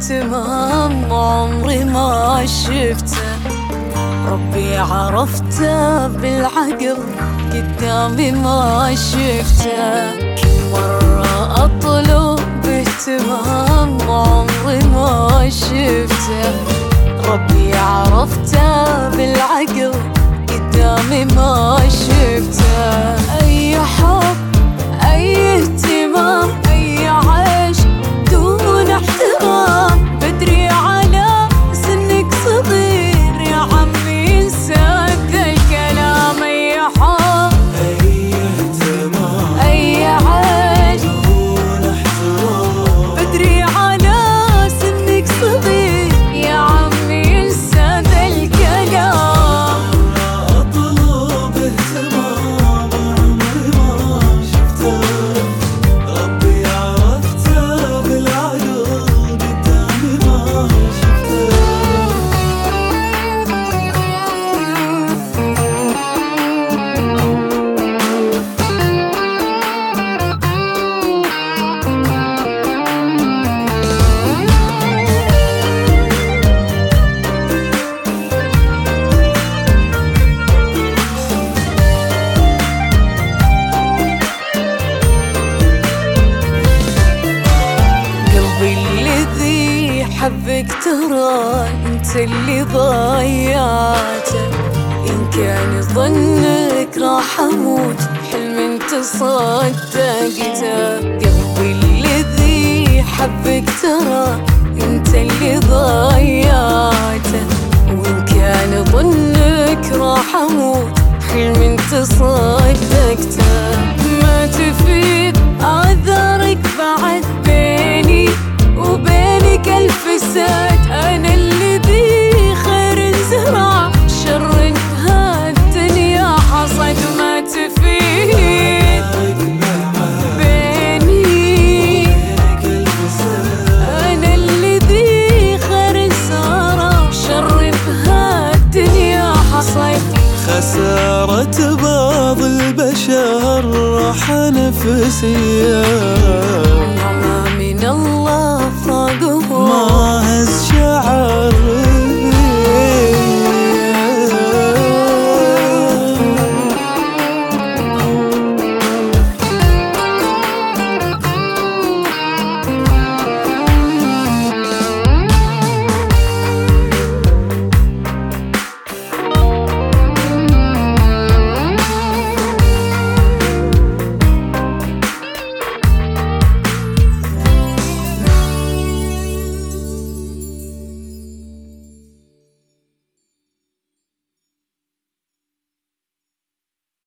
باهتمام عمري ما شفته، ربي عرفته بالعقل قدامي ما شفته. كل مرة أطلب باهتمام عمري ما شفته، ربي عرفته بالعقل قدامي ما شفته. أي حب أي اهتمام أي عيش دون احترام، بدري على سنك صغير يا عمي انسى ذا الكلام. أي حب أي اهتمام أي عيش دون احترام، بدري على سنك صغير يا عمي انسى ذا الكلام. أطلب اهتمام عمري ما شفته، ربي عرفته بالعقل قدامي ما شفته. حبك ترى انت اللي ضيعته، ان كان ظنك راح اموت حلم انت صدقته. قلبي الذي حبك ترى انت اللي ضيعته، وان كان ظنك راح اموت حلم انت صدقته. ما تفيد اعذارك بعد بيني وبينك الفساد، أنا الذي خير زرع شر هالدنيا حصد. ما تفيد بيني أنا الذي خير زرع شر هالدنيا حصد. خسارة بعض البشر راح نفسي